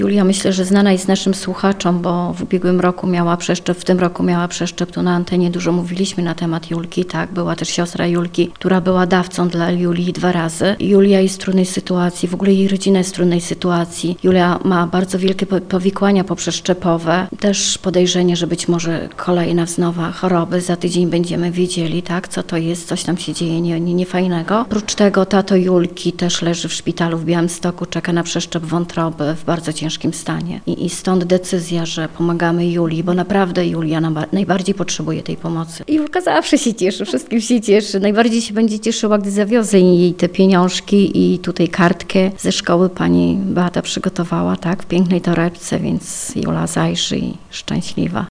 Julia, myślę, że znana jest naszym słuchaczom, bo w ubiegłym roku miała przeszczep, w tym roku miała przeszczep. Tu na antenie dużo mówiliśmy na temat Julki, tak? Była też siostra Julki, która była dawcą dla Julii 2 razy. Julia jest w trudnej sytuacji, w ogóle jej rodzina jest w trudnej sytuacji. Julia ma bardzo wielkie powikłania poprzeszczepowe. Też podejrzenie, że być może kolejna wznowa choroby. Za tydzień będziemy wiedzieli, tak? Co to jest, coś tam się dzieje niefajnego. Oprócz tego tato Julki też leży w szpitalu w Białymstoku, czeka na przeszczep wątroby w bardzo ciężkim stanie. I stąd decyzja, że pomagamy Julii, bo naprawdę Julia najbardziej potrzebuje tej pomocy. Julka zawsze się cieszy, wszystkim się cieszy. Najbardziej się będzie cieszyła, gdy zawiozę jej te pieniążki i tutaj kartkę ze szkoły pani Beata przygotowała, tak, w pięknej torebce, więc Jula zajrzy i szczęśliwa.